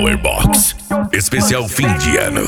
Powerbox, especial fim de ano.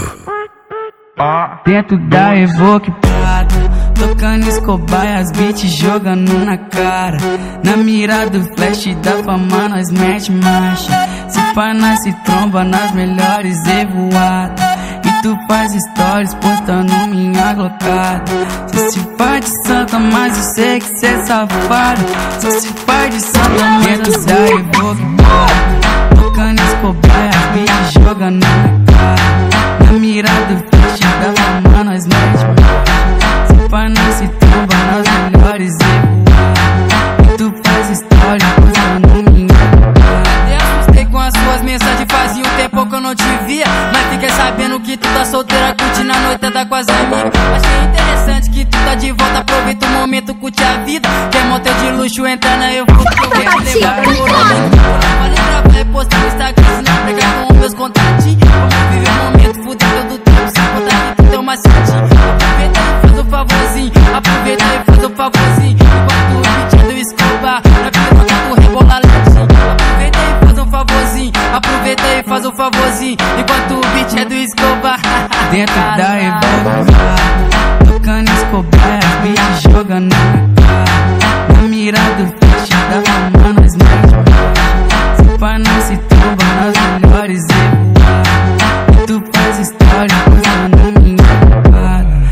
Dentro da Evoque Prado, tocando Escobar, as beats jogando na cara. Na mira do flash da fama nós mete marcha. Se pá nós se tromba nas melhores evoadas. E tu faz stories postando minha glocada. Cê se faz de santa, mas eu sei que cê é safado. Cê se faz de santa, dentro da Evoque Prado, tocando Escobar, as beats jogando na cara. Na mira do flash da fama nós mete marcha. Se pá nós se tromba nas melhores evoadas. E tu faz stories postando minha glocada. Assustei com as suas mensagens, fazia um tempo que eu não te via. Mas fiquei sabendo que tu tá solteira, curtindo a noitada com as amigas. Achei interessante que tu tá de volta, aproveita o momento, curte a vida. Quer motel de luxo, entra na Evoque, eu quero levar pro momento. Falei pra vai postar no Instagram, se não pegar com meus contatinhos. Vamos viver o momento, fudeu do tempo, sem contar que tu tem uma cintinha. Aproveita e faz um favorzinho, aproveita e faz um favorzinho. Enquanto o beat é do Escobar, na piroca tu rebola lentinho. Aproveita e faz um favorzinho, aproveita e faz um favorzinho. Enquanto o beat é do Escobar. Dentro da Evoque Prado, tocando Escobar, as beats jogando na cara. Na mira do flash da fama nós mete marcha. Se pá nós se tromba nas melhores evoadas. E tu faz história postando minha glocada.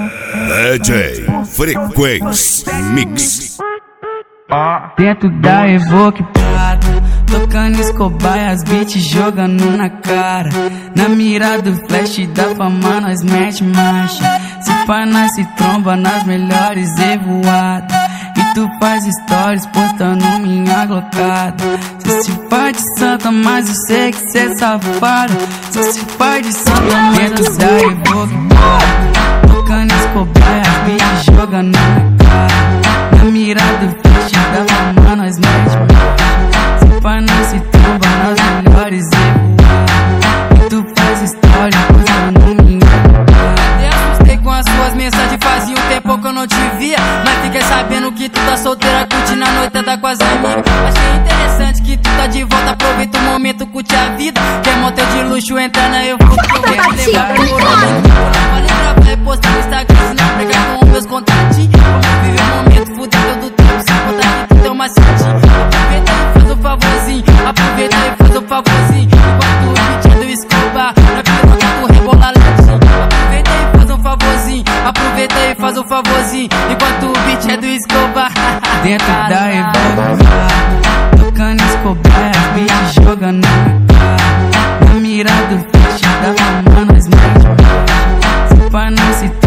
DJ Frequência Mix. Dentro da Evoque Prado, tocando Escobar, as beats jogando na cara. Na mira do flash da fama nós mete marcha. Se pá nós se tromba nas melhores evoadas. E tu faz stories postando minha glocada. Cê se faz de santa, mas eu sei que cê é safado. Cê se faz de santa, dentro da Evoque Prado, tocando Escobar, as beats jogando na cara. Na mira do flash da fama nós mete marcha. Se pá nós se tromba nas melhores evoadas. E tu faz stories postando minha glocada. Assustei com as suas mensagens, fazia um tempo que eu não te via. Mas fiquei sabendo que tu tá solteira, curtindo a noitada com as amigas. Achei interessante que tu tá de volta, aproveita o momento, curte a vida. Quer motel de luxo, entra na Evoque, eu quero levar pro momento. Falei pra vai postar no Instagram, se não pegar com meus contatinhos. Vamos viver o momento, fudeu do tempo, sem contar que tu tem uma cintinha. Aproveita e faz um favorzinho, aproveita e faz um favorzinho. Enquanto o beat é do Escobar, na piroca tu rebola lentinho. Aproveita e faz um favorzinho, aproveita e faz um favorzinho. Enquanto o beat é do Escobar. Dentro da Evoque Prado, tocando Escobar, as beats jogando na cara. Na mira do flash da fama nós mete marcha. Se pá nós se